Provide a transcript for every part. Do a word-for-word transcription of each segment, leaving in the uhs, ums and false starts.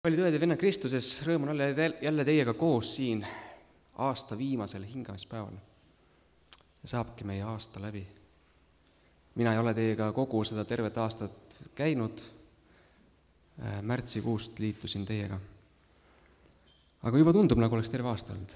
Kallid õed ja vennad Kristuses, rõõm on olla jälle teiega koos siin aasta viimasel hingamispäeval. Ja saabki meie aasta läbi. Mina ei ole teiega kogu seda tervet aastat käinud. Märtsikuust liitusin teiega. Aga juba tundub, nagu oleks terve aasta olnud.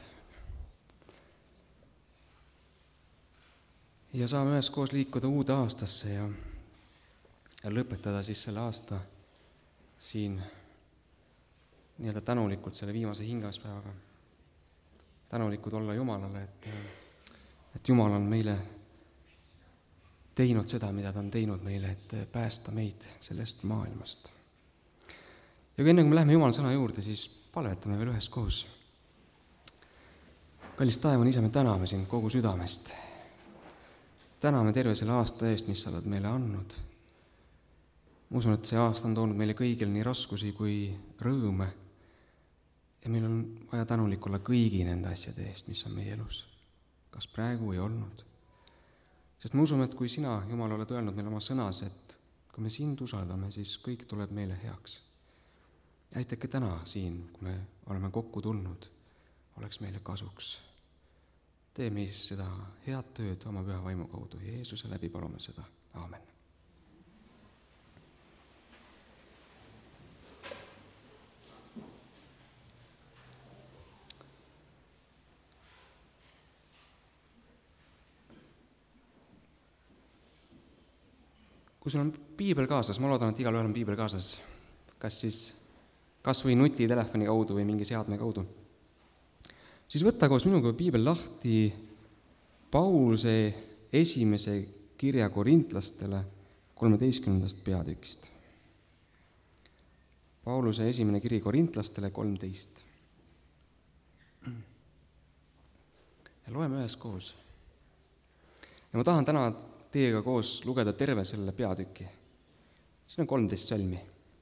Ja saame üheskoos liikuda uude aastasse ja, ja lõpetada siis selle aasta siin nii-öelda tänulikult selle viimase hingamispäevaga. Tänulikud olla Jumalale, et, et Jumal on meile teinud seda, mida ta on teinud meile, et päästa meid sellest maailmast. Ja enne kui me läheme Jumala sõna juurde, siis palvetame veel üheskoos. Kallis taevane Isa, me täname sind kogu südamest. Täname terve selle aasta eest, mis sa oled meile andnud. Ma usun, et see aasta on toonud meile kõigil nii raskusi kui rõõme. Ja meil on vaja tänulik olla kõigi nende asjade eest, mis on meie elus. Kas praegu ei olnud? Sest ma usun, et kui sina, Jumal, oled öelnud meile oma sõnas, et kui me sind usaldame, siis kõik tuleb meile heaks. Aitake täna siin, kui me oleme kokku tulnud, oleks meile kasuks. Tee meis seda head tööd oma püha vaimu kaudu. Jeesuse läbi palume seda. Aamen. Kui sul on piibel kaasas, ma loodan, et igal ühel on piibel kaasas, kas siis kas või nutitelefoni kaudu või mingi seadme kaudu, siis võtta koos minuga piibel lahti Pauluse esimese kirja korintlastele kolmeteistkümnendast peatükist. Pauluse esimene kiri korintlastele kolmteist. Ja loeme üheskoos. Ja ma tahan täna teiega koos lugeda terve selle peatüki. Siin on kolmteist salmi.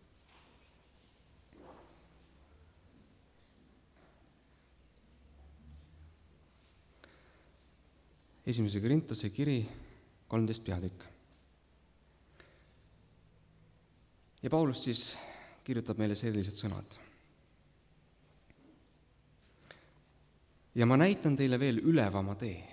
Esimese Korintuse kiri, kolmteist peatükk. Ja Paulus siis kirjutab meile sellised sõnad. Ja ma näitan teile veel ülevama tee.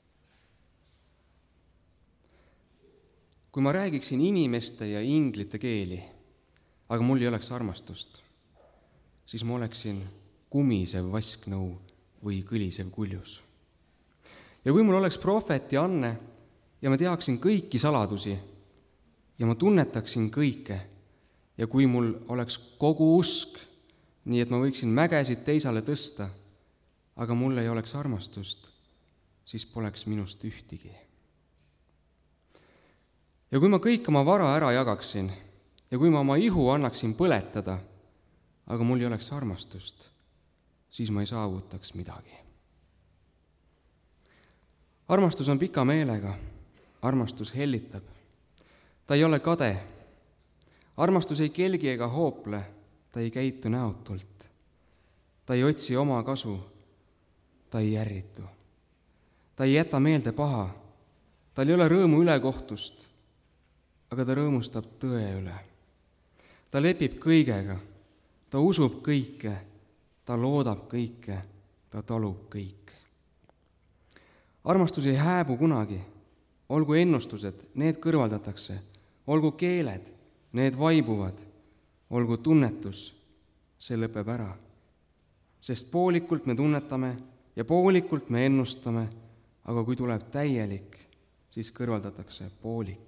Kui ma räägiksin inimeste ja inglite keeli, aga mul ei oleks armastust, siis ma oleksin kumisev vasknõu või kõlisev kuljus. Ja kui mul oleks prohveti anne ja ma teaksin kõiki saladusi ja ma tunnetaksin kõike ja kui mul oleks kogu usk, nii et ma võiksin mägesid teisale tõsta, aga mul ei oleks armastust, siis poleks minust ühtigi. Ja kui ma kõik oma vara ära jagaksin ja kui ma oma ihu annaksin põletada, aga mul ei oleks armastust, siis ma ei saavutaks midagi. Armastus on pika meelega, armastus hellitab. Ta ei ole kade. Armastus ei kelgi ega hoople, ta ei käitu näotult. Ta ei otsi oma kasu, ta ei järritu. Ta ei jäta meelde paha, tal ei ole rõõmu ülekohtust, aga ta rõõmustab tõe üle. Ta lepib kõigega, ta usub kõike, ta loodab kõike, ta talub kõik. Armastus ei hääbu kunagi, olgu ennustused, need kõrvaldatakse, olgu keeled, need vaibuvad, olgu tunnetus, see lõpeb ära. Sest poolikult me tunnetame ja poolikult me ennustame, aga kui tuleb täielik, siis kõrvaldatakse poolik.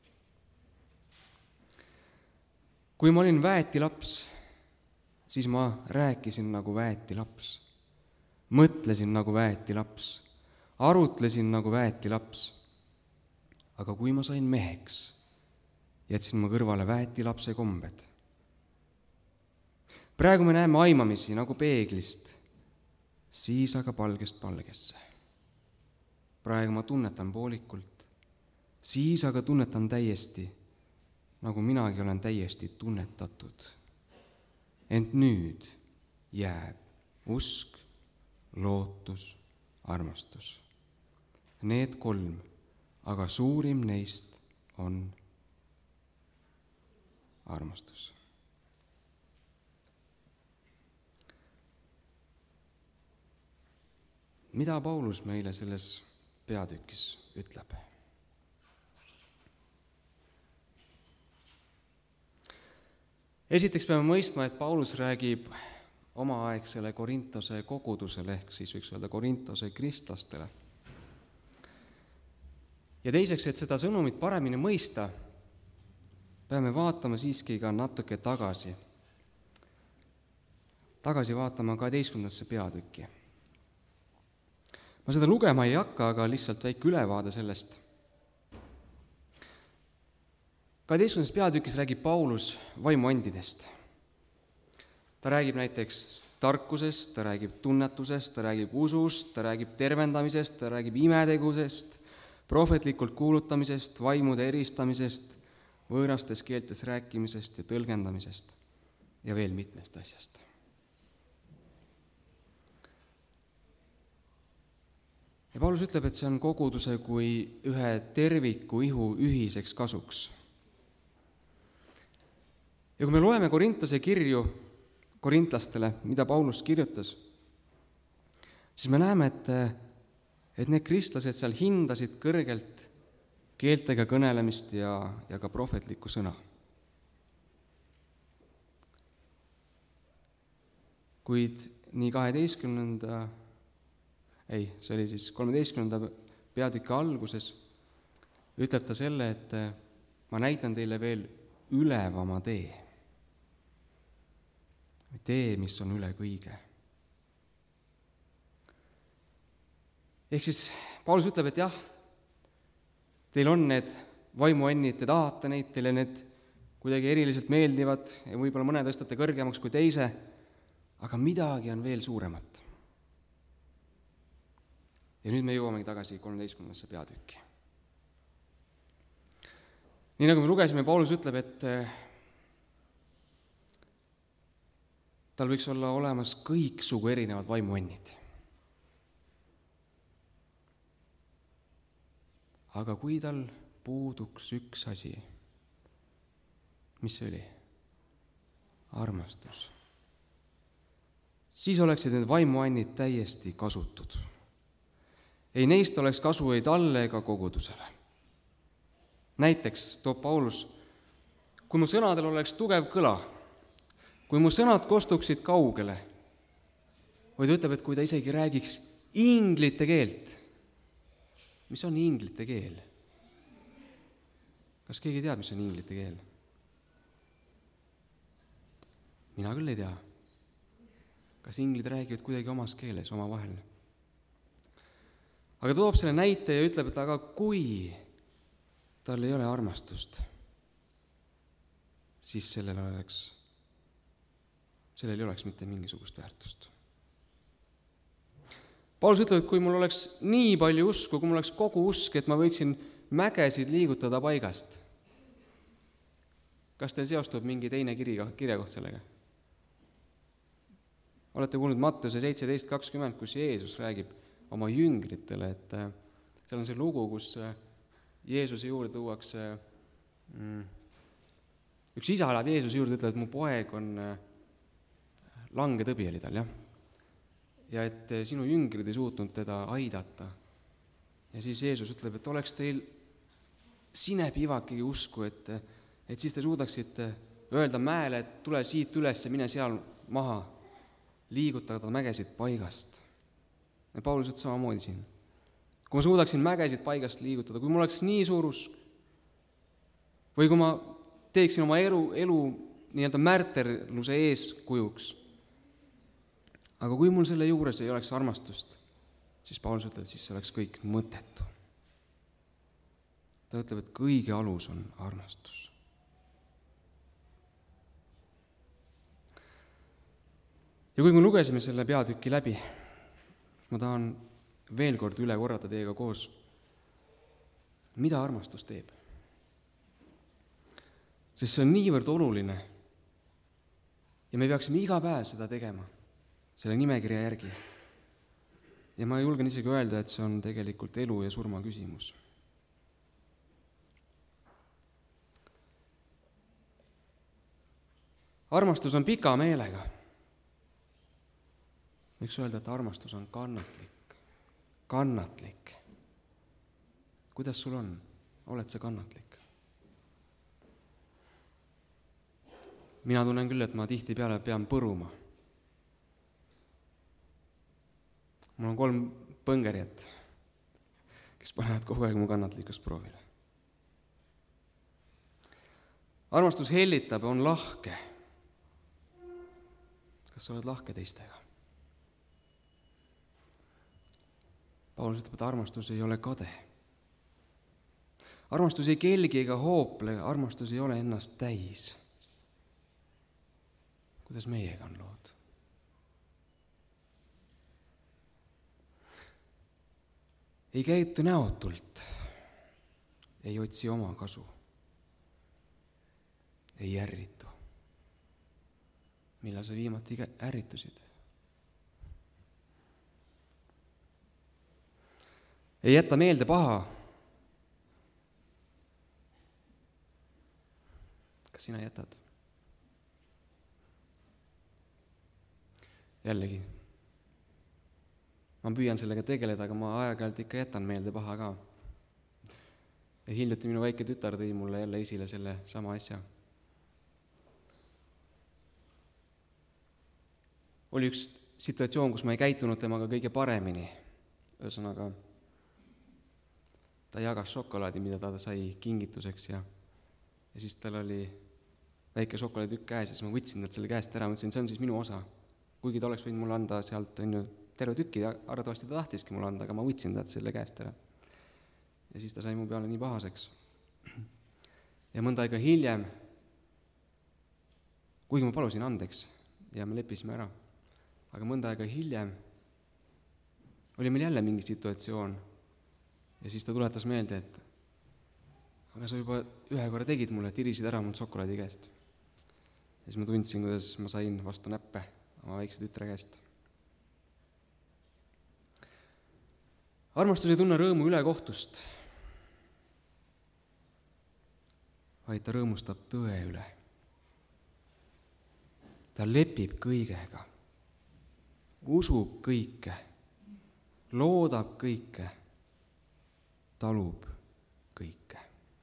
Kui ma olin väeti laps, siis ma rääkisin nagu väeti laps, mõtlesin nagu väeti laps, arutlesin nagu väeti laps. Aga kui ma sain meheks, jätsin ma kõrvale väeti lapse kombed. Praegu me näeme aimamisi nagu peeglist, siis aga palgest palgesse. Praegu ma tunnetan poolikult, siis aga tunnetan täiesti, nagu minagi olen täiesti tunnetatud. Ent nüüd jääb usk, lootus, armastus. Need kolm, aga suurim neist on armastus. mida Paulus meile selles peatükis ütleb? Esiteks peame mõistma, et Paulus räägib omaaegsele Korintose kogudusele ehk siis võiks öelda Korintose kristlastele. Ja teiseks, et seda sõnumit paremini mõista, peame vaatama siiski ka natuke tagasi. Tagasi vaatama kaheteistkümnendasse peatükki. Ma seda lugema ei hakka, aga lihtsalt väike ülevaade sellest. kaheteistkümnendas peatükis räägib Paulus vaimuandidest. Ta räägib näiteks tarkusest, ta räägib tunnetusest, ta räägib usust, ta räägib tervendamisest, ta räägib imetegusest, prohvetlikult kuulutamisest, vaimude eristamisest, võõrastes keeltes rääkimisest ja tõlgendamisest ja veel mitmest asjast. Ja Paulus ütleb, et see on koguduse kui ühe terviku ihu ühiseks kasuks. Ja kui me loeme Korintuse kirju korintlastele, mida Paulus kirjutas, siis me näeme, et et need kristlased seal hindasid kõrgelt keeltega kõnelemist ja, ja ka prohvetlikku sõna. Kuid nii kaheteistkümnenda, ei, see oli siis kolmeteistkümnenda peatüki alguses, ütleb ta selle, et ma näitan teile veel ülevama tee. Tee, mis on üle kõige. Ehk siis Paulus ütleb, et jah, teil on need vaimuannid, te tahate neid, teile need kuidagi eriliselt meeldivad ja võib-olla mõne tõstate kõrgemaks kui teise, aga midagi on veel suuremat. Ja nüüd me jõuamegi tagasi kolmeteistkümnendasse peatükki. Nii nagu me lugesime, Paulus ütleb, et tal võiks olla olemas kõiksugu erinevad vaimuannid. Aga kui tal puuduks üks asi, mis see oli? Armastus. Siis oleksid need vaimuannid täiesti kasutud. Ei neist oleks kasu ei talle ega kogudusele. Näiteks toob Paulus, kui mu sõnadel oleks tugev kõla, kui mu sõnad kostuksid kaugele, või ta ütleb, et kui ta isegi räägiks inglite keelt. Mis on inglite keel? Kas keegi teab, mis on inglite keel? Mina küll ei tea. Kas inglid räägivad kuidagi omas keeles, oma vahel? Aga ta toob selle näite ja ütleb, et aga kui tal ei ole armastust, siis sellel oleks, sellel ei oleks mitte mingisugust väärtust. Paulus ütleb, et kui mul oleks nii palju usku, kui mul oleks kogu usk, et ma võiksin mägesid liigutada paigast. Kas teil seostub mingi teine kirja, kirjakoht sellega? Olete kuulnud Mattuse seitseteist kakskümmend, kus Jeesus räägib oma jüngritele, et seal on see lugu, kus Jeesuse juurde tuuakse, üks isa läheb Jeesuse juurde, ütleb, et mu poeg on lange tõbi oli tal, jah. Ja et sinu jüngrid ei suutnud teda aidata. Ja siis Jeesus ütleb, et oleks teil sinepivakegi usku, et, et siis te suudaksite öelda mäele, et tule siit üles ja mine seal maha, liigutada mägesid paigast. Ja Paulus ütles samamoodi siin. Kui ma suudaksin mägesid paigast liigutada, kui mul oleks nii suur usk, või kui ma teeksin oma elu, elu nii-öelda märterluse eeskujuks, aga kui mul selle juures ei oleks armastust, siis Paulus ütleb, et siis see oleks kõik mõttetu. Ta ütleb, et kõige alus on armastus. Ja kui me lugesime selle peatüki läbi, ma tahan veel kord üle korrata teiega koos, mida armastus teeb. Sest see on niivõrd oluline ja me peaksime iga päev seda tegema. Selle nimekirja järgi. Ja ma julgen isegi öelda, et see on tegelikult elu ja surma küsimus. Armastus on pika meelega. Võiks öelda, et armastus on kannatlik. kannatlik. Kuidas sul on? Oled sa kannatlik? Mina tunnen küll, et ma tihtipeale pean põruma. Mul on kolm põngerjat, kes panevad kogu aeg mu kannatlikkust proovile. Armastus hellitab ja on lahke. Kas sa oled lahke teistega? Paulus ütleb, et armastus ei ole kade. Armastus ei kelgi ega hoople, armastus ei ole ennast täis. Kuidas meiega on lood? Ei käitu näotult, ei otsi oma kasu, ei ärritu. Millal sa viimati ärritusid? Ei jäta meelde paha. Kas sina jätad? Jällegi, ma püüan sellega tegeleda, aga ma aeg-ajalt ikka jätan meelde paha ka. Ja hiljuti minu väike tütar tõi mulle jälle esile selle sama asja. Oli üks situatsioon, kus ma ei käitunud temaga kõige paremini. Ühesõnaga, ta jagas šokolaadi, mida ta sai kingituseks ja, ja siis tal oli väike šokolaaditükk käes ja siis ma võtsin talt selle käest ära, mõtlesin, see on siis minu osa. Kuigi ta oleks võinud mulle anda sealt on ju terve tükki, arvatavasti ta tahtiski mulle anda, aga ma võtsin talt selle käest ära. Ja siis ta sai mu peale nii pahaseks. Ja mõnda aega hiljem, kuigi ma palusin andeks ja me leppisime ära, aga mõnda aega hiljem oli meil jälle mingi situatsioon ja siis ta tuletas meelde, et aga sa juba ühe korra tegid mulle, et irisid ära mul šokolaadi käest. Ja siis ma tundsin, kuidas ma sain vastu näppe oma väikse tütre käest. Armastus ei tunne rõõmu ülekohtust, vaid ta rõõmustab tõe üle. Ta lepib kõigega, usub kõike, loodab kõike, talub kõike.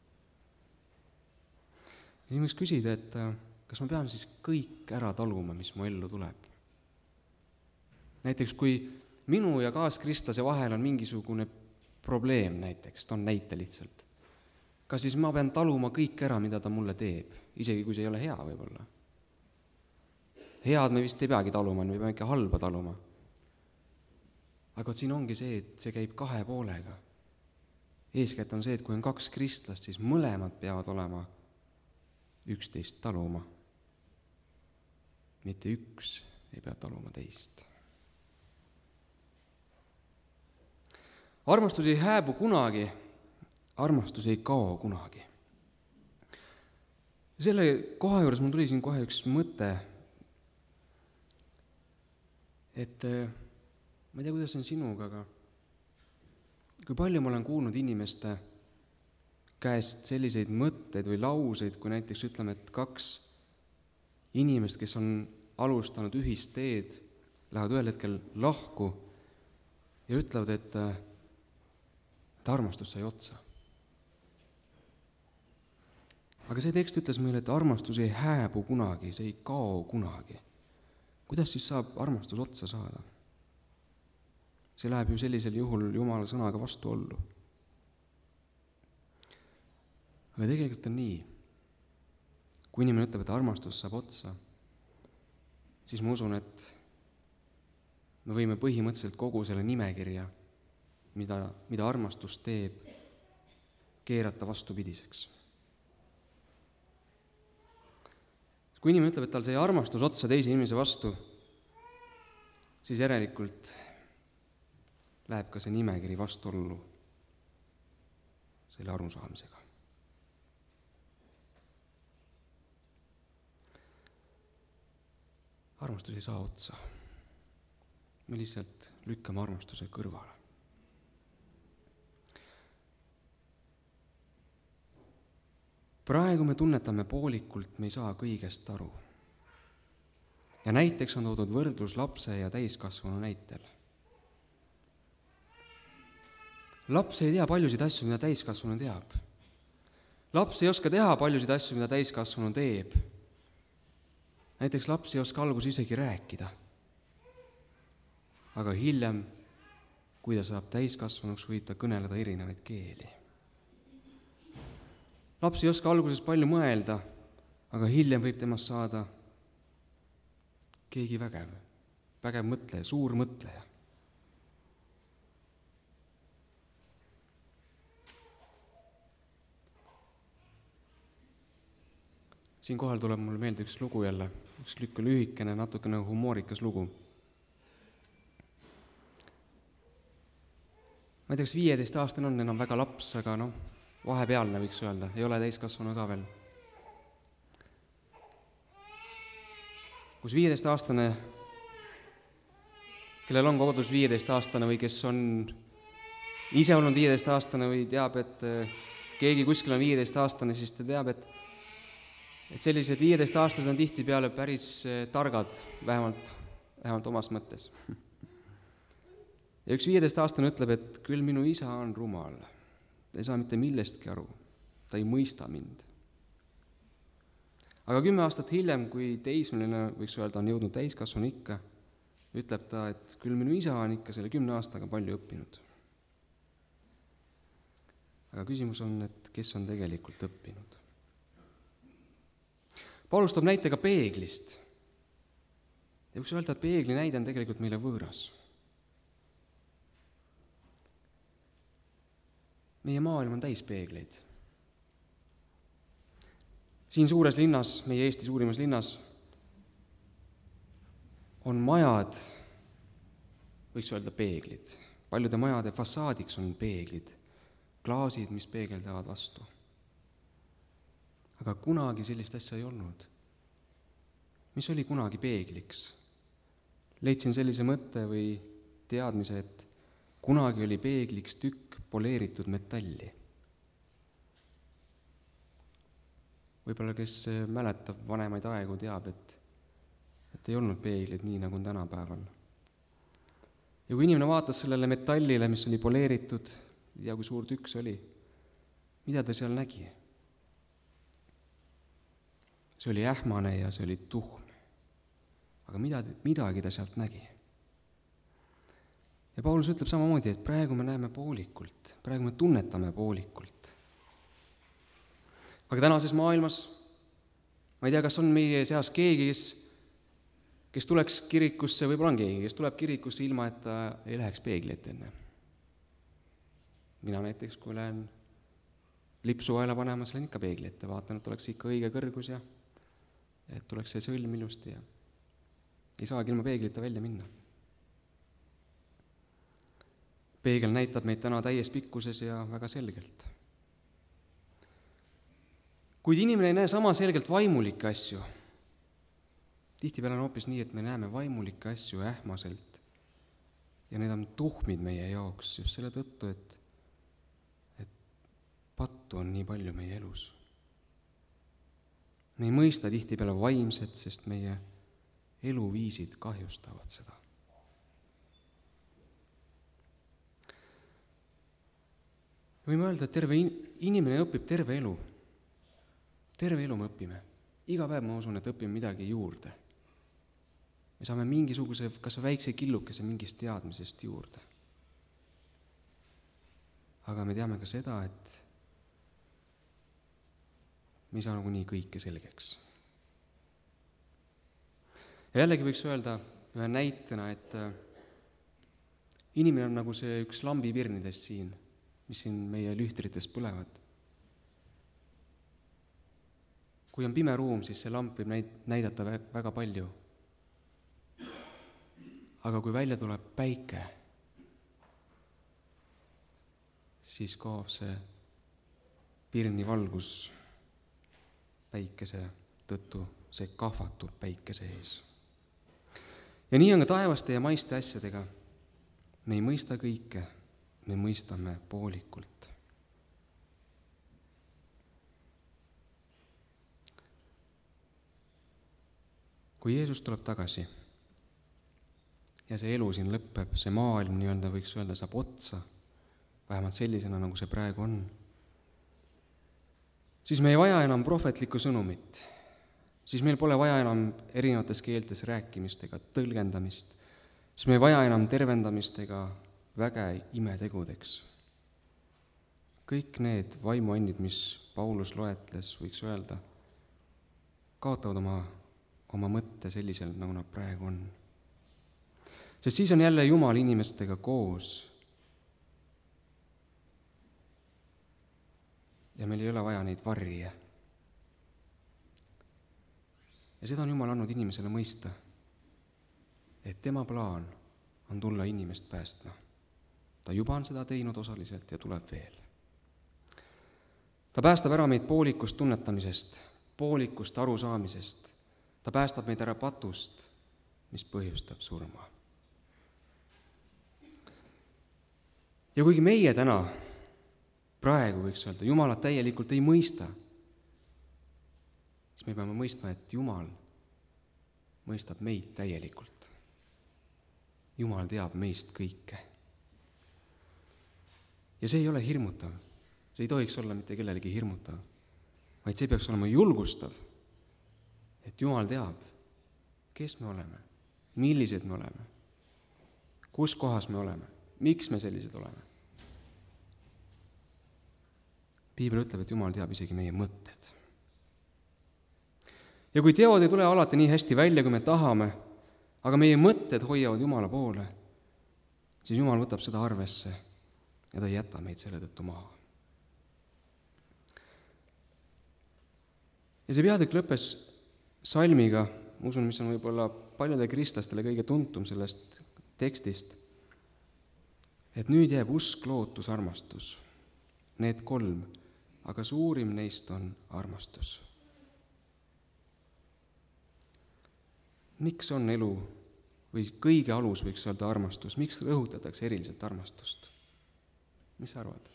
Ja siis võiks küsida, et kas ma pean siis kõik ära taluma, mis mu ellu tuleb? Näiteks, kui minu ja kaaskristlase vahel on mingisugune probleem näiteks, ta on näite lihtsalt. Kas siis ma pean taluma kõik ära, mida ta mulle teeb, isegi kui see ei ole hea võib-olla? Head me vist ei peagi taluma, me peame ikka halba taluma. Aga siin ongi see, et see käib kahe poolega. Eeskätt on see, et kui on kaks kristlast, siis mõlemad peavad olema üksteist taluma. Mitte üks ei pea taluma teist. Armastus ei hääbu kunagi, armastus ei kao kunagi. Selle koha juures mul tuli siin kohe üks mõte, et ma ei tea, kuidas on sinuga, aga kui palju ma olen kuulnud inimeste käest selliseid mõtteid või lauseid, kui näiteks ütleme, et kaks inimest, kes on alustanud ühist teed, lähevad ühel hetkel lahku ja ütlevad, et et armastus sai otsa. Aga see tekst ütles meile, et armastus ei hääbu kunagi, see ei kao kunagi. Kuidas siis saab armastus otsa saada? See läheb ju sellisel juhul Jumala sõnaga vastuollu. Aga tegelikult on nii. Kui inimene ütleb, et armastus saab otsa, siis ma usun, et me võime põhimõtteliselt kogu selle nimekirja, mida, mida armastus teeb, keerata vastupidiseks. Kui inimene ütleb, et tal see armastus otsa teise inimese vastu, siis järelikult läheb ka see nimekiri vastuollu selle arusaamisega. Armastus ei saa otsa. Me lihtsalt lükkame armastuse kõrvale. Praegu me tunnetame poolikult, me ei saa kõigest aru. Ja näiteks on toodud võrdlus lapse ja täiskasvanu näitel. laps ei tea paljusid asju, mida täiskasvanu teab. Laps ei oska teha paljusid asju, mida täiskasvanu teeb. Näiteks laps ei oska alguses isegi rääkida. Aga hiljem, kui ta saab täiskasvanuks, võib ta kõneleda erinevaid keeli. Laps ei oska alguses palju mõelda, aga hiljem võib temast saada keegi vägev, vägev mõtleja, suur mõtleja. Siin kohal tuleb mulle meelde üks lugu jälle, üks lühikene, natukene humoorikas lugu. Ma ei tea, kas viieteist aastane on enam väga laps, aga noh, vahepealne võiks öelda, ei ole täiskasvanu ka veel. Kus viieteist aastane, kellel on kodus viieteist aastane või kes on ise olnud viieteist aastane või teab, et keegi kuskil on viieteist aastane, siis ta teab, et et sellised viieteist aastased on tihtipeale päris targad, vähemalt, vähemalt omas mõttes. Ja üks viieteist aastane ütleb, et küll minu isa on rumal, ta ei saa mitte millestki aru, ta ei mõista mind. Aga kümme aastat hiljem, kui teismeline, võiks öelda, on jõudnud täiskasvanu ikka, ütleb ta, et küll minu isa on ikka selle kümne aastaga palju õppinud. Aga küsimus on, et kes on tegelikult õppinud. Paulus toob näitega peeglist. Ja võiks öelda, et peegli näide on tegelikult meile võõras. Meie maailm on täis peegleid. Siin suures linnas, meie Eesti suurimas linnas, on majad, võiks öelda peeglid. Paljude majade fassaadiks on peeglid, klaasid, mis peegeldavad vastu. Aga kunagi sellist asja ei olnud. Mis oli kunagi peegliks? Leidsin sellise mõtte või teadmise, et kunagi oli peegliks tükk poleeritud metalli. Võib-olla kes mäletab vanemaid aegu, teab, et, et ei olnud peeglid nii, nagu on tänapäeval. Ja kui inimene vaatas sellele metallile, mis oli poleeritud, ja kui suur tükk see oli, mida ta seal nägi? See oli ähmane ja see oli tuhm. Aga midagi, midagi ta sealt nägi. Ja Paulus ütleb samamoodi, et praegu me näeme poolikult, praegu me tunnetame poolikult. Aga tänases maailmas, ma ei tea, kas on meie seas keegi, kes, kes tuleks kirikusse, võib-olla on keegi, kes tuleb kirikusse ilma, et ta ei läheks peegli ette enne. Mina näiteks, kui lähen lipsu aela panema, lähen ikka peegli ette, vaatan, et oleks ikka õige kõrgus ja et tuleks see sõlm ilusti ja ei saagi ilma peeglita välja minna. Peegel näitab meid täna täies pikkuses ja väga selgelt. Kuid inimene ei näe sama selgelt vaimulikke asju. Tihtipeale on hoopis nii, et me näeme vaimulikke asju ähmaselt ja need on tuhmid meie jaoks just selle tõttu, et, et pattu on nii palju meie elus. Me ei mõista tihtipeale vaimset, sest meie eluviisid kahjustavad seda. Võime öelda, et terve inimene õpib terve elu. Terve elu me õpime. Iga päev ma usun, et õpime midagi juurde. Me saame mingisuguse, kas väikse killukese mingist teadmisest juurde. Aga me teame ka seda, et me ei saa nagu nii kõike selgeks. Ja jällegi võiks öelda ühe näitena, et inimene on nagu see üks lambipirnidest siin, mis siin meie lühtrites põlevad. Kui on pime ruum, siis see lamp võib näidata väga palju. Aga kui välja tuleb päike, siis kaob see pirni valgus päikese tõttu, see kahvatub päikese ees. Ja nii on ka taevaste ja maiste asjadega. Me ei mõista kõike, me mõistame poolikult. Kui Jeesus tuleb tagasi ja see elu siin lõpeb, see maailm nii-öelda võiks öelda saab otsa, vähemalt sellisena, nagu see praegu on, siis me ei vaja enam prohvetlikku sõnumit, siis meil pole vaja enam erinevates keeltes rääkimist ega tõlgendamist, siis me ei vaja enam tervendamist ega väge imetegudeks. Kõik need vaimuannid, mis Paulus loetles, võiks öelda, kaotavad oma, oma mõtte selliselt, nagu nad praegu on. Sest siis on jälle Jumal inimestega koos ja meil ei ole vaja neid varje. Ja seda on Jumal andnud inimesele mõista, et tema plaan on tulla inimest päästma. Ta juba on seda teinud osaliselt ja tuleb veel. Ta päästab ära meid poolikust tunnetamisest, poolikust arusaamisest. Ta päästab meid ära patust, mis põhjustab surma. Ja kuigi meie täna, praegu võiks öelda, Jumalat täielikult ei mõista, siis me peame mõistma, et Jumal mõistab meid täielikult. Jumal teab meist kõike. Ja see ei ole hirmutav. See ei tohiks olla mitte kellelegi hirmutav, vaid see peaks olema julgustav, et Jumal teab, kes me oleme, millised me oleme, kus kohas me oleme, miks me sellised oleme. Piibel ütleb, et Jumal teab isegi meie mõtted. Ja kui teod ei tule alati nii hästi välja, kui me tahame, aga meie mõtted hoiavad Jumala poole, siis Jumal võtab seda arvesse ja ta ei jäta meid selle tõttu maha. Ja see peatükk lõppes salmiga, ma usun, mis on võib-olla paljudele kristlastele kõige tuntum sellest tekstist, et nüüd jääb usk, lootus, armastus. Need kolm, aga suurim neist on armastus. Miks on elu või kõige alus võiks öelda armastus? Miks rõhutatakse eriliselt armastust? Mis sa arvad?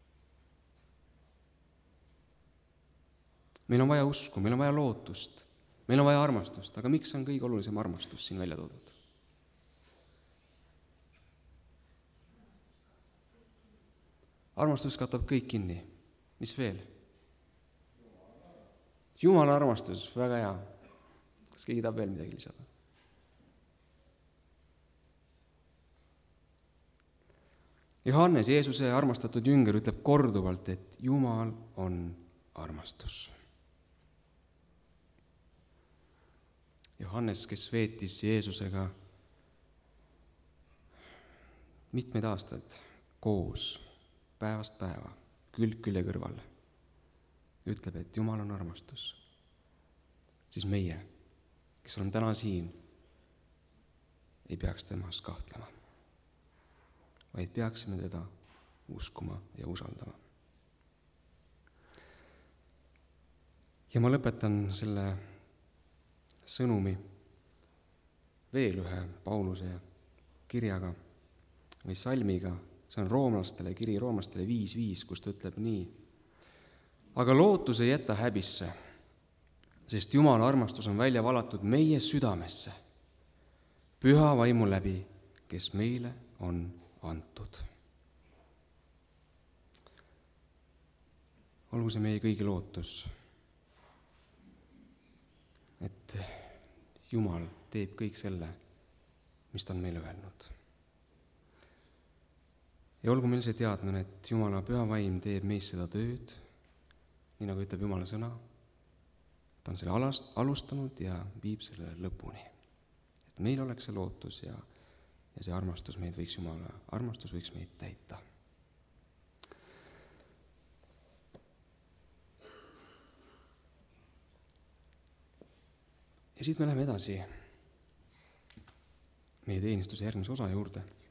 Meil on vaja usku, meil on vaja lootust, meil on vaja armastust, aga miks on kõige olulisem armastus siin välja toodud? Armastus katab kõik kinni. Mis veel? Jumala armastus, väga hea. Kas keegi tahab veel midagi lisada? Johannes, Jeesuse armastatud jünger, ütleb korduvalt, et Jumal on armastus. Johannes, kes veetis Jeesusega mitmeid aastaid koos, päevast päeva, külg külje kõrval, ütleb, et Jumal on armastus. Siis meie, kes oleme täna siin, ei peaks temas kahtlema, vaid peaksime teda uskuma ja usaldama. Ja ma lõpetan selle sõnumi veel ühe Pauluse kirjaga või salmiga. See on roomlastele, kiri roomlastele viis viis, kus ta ütleb nii. Aga lootus ei jäta häbisse, sest Jumala armastus on välja valatud meie südamesse, püha vaimu läbi, kes meile on antud. Olgu see meie kõigi lootus, et Jumal teeb kõik selle, mis ta on meile öelnud. Ja olgu meil see teadmine, et Jumala püha vaim teeb meis seda tööd, nii nagu ütleb Jumala sõna. Ta on selle alustanud ja viib selle lõpuni. Et meil oleks see lootus ja, ja see armastus meid võiks, Jumala armastus võiks meid täita. Ja siit me läheme edasi meie teenistuse järgmise osa juurde.